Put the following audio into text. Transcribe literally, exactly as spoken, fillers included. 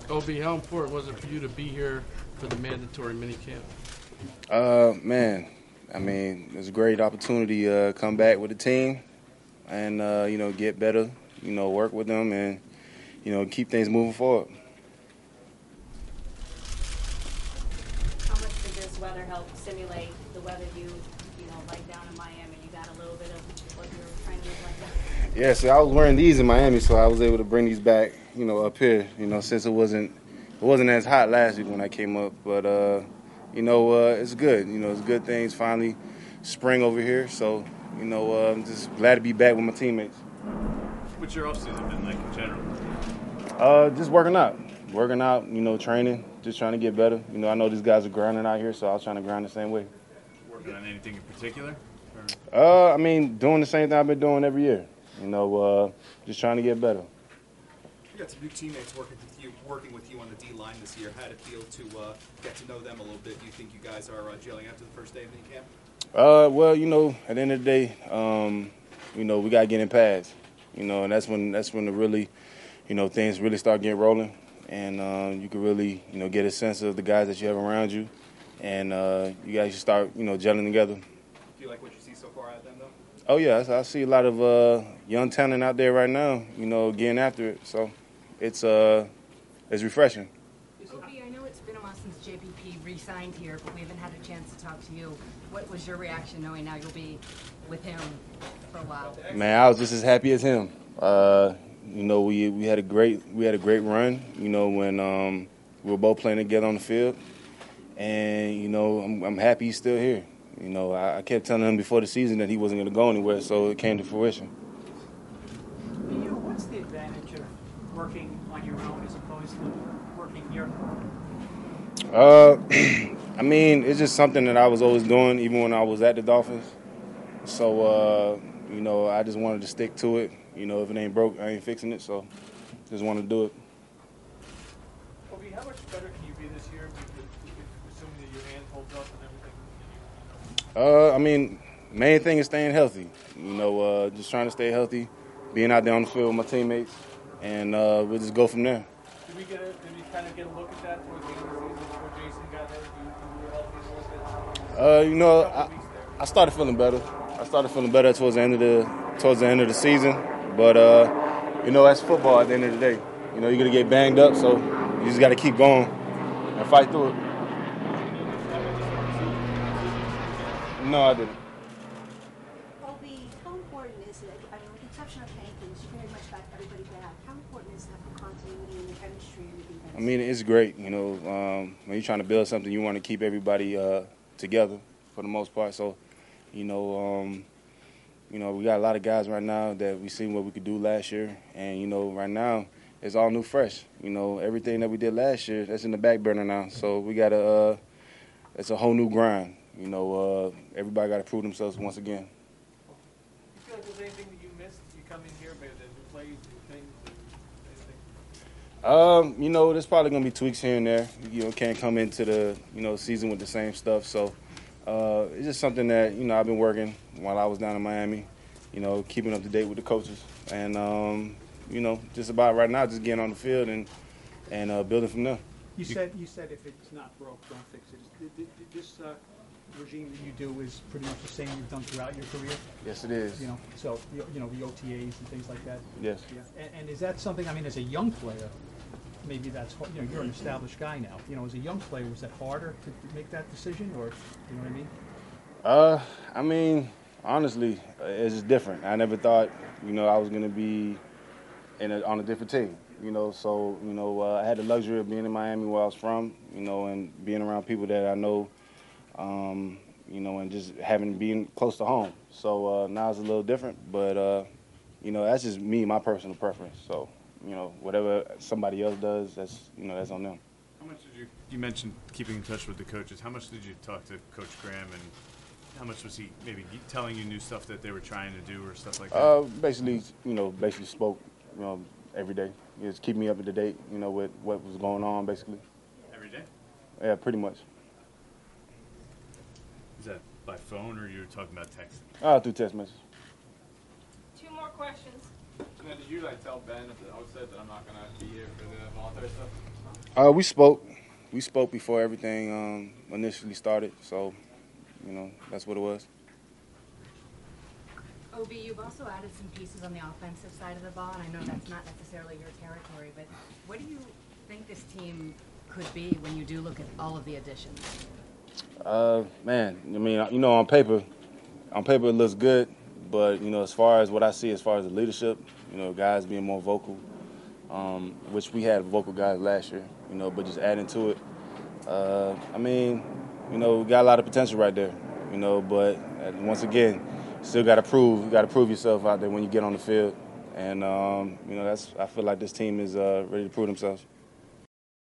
Obi, how important was it for you to be here for the mandatory minicamp? Uh, man, I mean, it's a great opportunity to uh, come back with the team and, uh, you know, get better, you know, work with them and, you know, keep things moving forward. How much did this weather help simulate the weather you, you know, like down in Miami? You got a little bit of what you were trying to live like that? Yeah, so I was wearing these in Miami, so I was able to bring these back, you know, up here, you know, since it wasn't it wasn't as hot last week when I came up. But, uh, you know, uh, it's good. You know, it's good things. Finally, spring over here. So, you know, uh, I'm just glad to be back with my teammates. What's your offseason been like in general? Uh, just working out. Working out, you know, training, just trying to get better. You know, I know these guys are grinding out here, so I was trying to grind the same way. Working on anything in particular? Or? Uh, I mean, doing the same thing I've been doing every year. You know, uh, just trying to get better. You got some new teammates working with you, working with you on the D line this year. How did it feel to uh, get to know them a little bit? Do you think you guys are uh, gelling after the first day of mini camp? Uh, well, you know, at the end of the day, um, you know, we gotta get in pads. You know, and that's when that's when the really, you know, things really start getting rolling, and uh, you can really, you know, get a sense of the guys that you have around you, and uh, you guys should start, you know, gelling together. Do you like what you see so far out of them, though? Oh yeah, I see a lot of uh, young talent out there right now. You know, getting after it. So it's uh, it's refreshing. Obi, I know it's been a while since J P P re-signed here, but we haven't had a chance to talk to you. What was your reaction knowing now you'll be with him for a while? Man, I was just as happy as him. Uh, you know, we we had a great we had a great run. You know, when um, we were both playing together on the field, and you know, I'm, I'm happy he's still here. You know, I, I kept telling him before the season that he wasn't going to go anywhere, so it came to fruition. You, what's the advantage of working on your own as opposed to working here? Uh, I mean, it's just something that I was always doing, even when I was at the Dolphins. So, uh, you know, I just wanted to stick to it. You know, if it ain't broke, I ain't fixing it. So, just wanted to do it. Obi, how much better can you be this year, assuming that your hand holds up and everything? Uh, I mean, main thing is staying healthy. You know, uh, just trying to stay healthy, being out there on the field with my teammates, and uh, we'll just go from there. Did we get a, did we kind of get a look at that towards the end of the season before Jason got hurt? You, you were healthy a little bit. Uh, you know, I, I started feeling better. I started feeling better towards the end of the towards the end of the season. But uh, you know, that's football. At the end of the day, you know, you're gonna get banged up, so you just got to keep going and fight through it. No, I didn't. Obi, how important is it? I mean, with the exception of Hankins, you very much got everybody back. How important is that for continuity and the chemistry and the defense? I mean, it's great. You know, um, when you're trying to build something, you want to keep everybody uh, together for the most part. So, you know, um, you know, we got a lot of guys right now that we seen what we could do last year, and you know, right now it's all new, fresh. You know, everything that we did last year, that's in the back burner now. So we got to, uh, it's a whole new grind. You know, uh, everybody got to prove themselves once again. Do you feel like there's anything that you missed? You come in here, maybe the new plays, new things, anything? Um, you know, there's probably gonna be tweaks here and there. You know, can't come into the you know season with the same stuff. So uh, it's just something that you know I've been working while I was down in Miami. You know, keeping up to date with the coaches, and um, you know, just about right now, just getting on the field and and uh, building from there. You said you said if it's not broke, don't fix it. This uh, regime that you do is pretty much the same you've done throughout your career. Yes, it is. You know, so you know the O T As and things like that. Yes. Yeah. And, and is that something? I mean, as a young player, maybe that's you know you're an established guy now. You know, as a young player, was that harder to make that decision, or you know what I mean? Uh, I mean, honestly, it's just different. I never thought you know I was gonna be in a, on a different team. You know, so you know uh, I had the luxury of being in Miami, where I was from. You know, and being around people that I know. Um, you know, and just having being close to home. So uh, now it's a little different, but uh, you know, that's just me, my personal preference. So you know, whatever somebody else does, that's you know, that's on them. How much did you? You mentioned keeping in touch with the coaches. How much did you talk to Coach Graham, and how much was he maybe telling you new stuff that they were trying to do or stuff like that? Uh, basically, you know, basically spoke, you know, every day. He just keep me up to date, you know, with what was going on, basically. Every day? Yeah, pretty much. Is that by phone or you were talking about texting? Uh, through text message. Two more questions. So now, did you like tell Ben at the outset that I'm not gonna be here for the voluntary stuff? Uh, we spoke. We spoke before everything um, initially started, so, you know, that's what it was. Obi, you've also added some pieces on the offensive side of the ball, and I know that's not necessarily your territory, but what do you think this team could be when you do look at all of the additions? Uh, man, I mean, you know, on paper, on paper it looks good, but, you know, as far as what I see as far as the leadership, you know, guys being more vocal, um, which we had vocal guys last year, you know, but just adding to it. Uh, I mean, you know, we got a lot of potential right there, you know, but uh, once again, still got to prove, you got to prove yourself out there when you get on the field. And, um, you know, that's, I feel like this team is uh, ready to prove themselves.